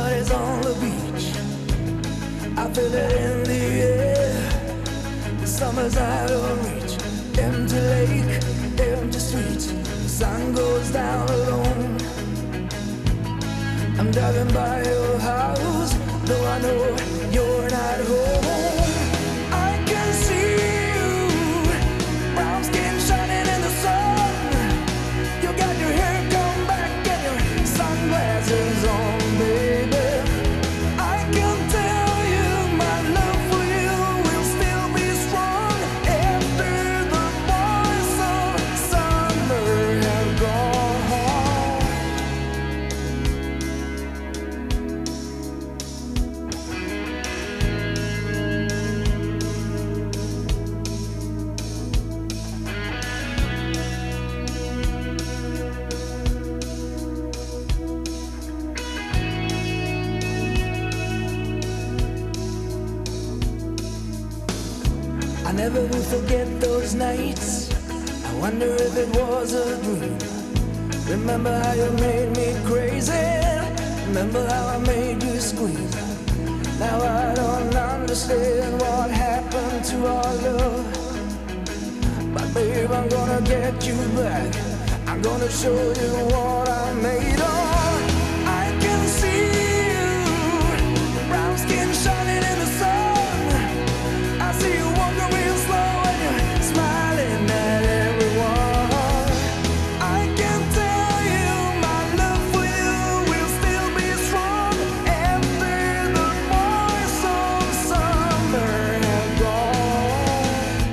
Everybody's on the beach. I feel it in the air. The summer's out of reach. Empty lake, empty streets. The sun goes down alone. I'm driving by your house, though I know you're not home. I can see you, brown skin shining in the sun. You got your hair combed back and your sunglasses on, baby. I can tell you my love for you will still be strong after the boys of summer have gone. I never will forget those nights. I wonder if it was a dream. Remember how you made me crazy. Remember how I made you squeeze. Now I don't understand what happened to our love. But babe, I'm gonna get you back. I'm gonna show you what I'm made of. I can see you, brown skin shining in the sun. I see you walking real slow and you're smiling at everyone. I can tell you my love for you will still be strong after the boys of summer have gone.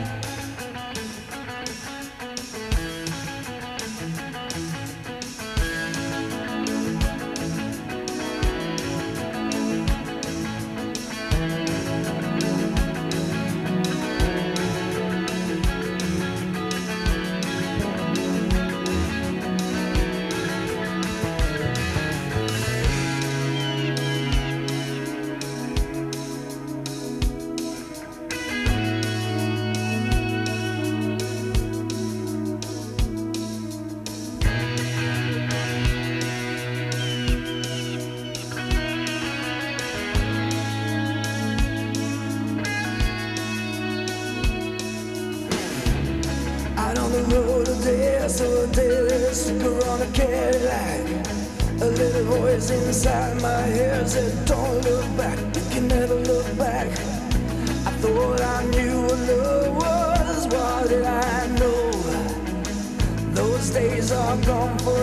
Out on the road today, I saw a daily sticker on a Cadillac. A little voice inside my head said, don't look back, you can never look back. I thought I knew what love was, what did I know? Those days are gone forever.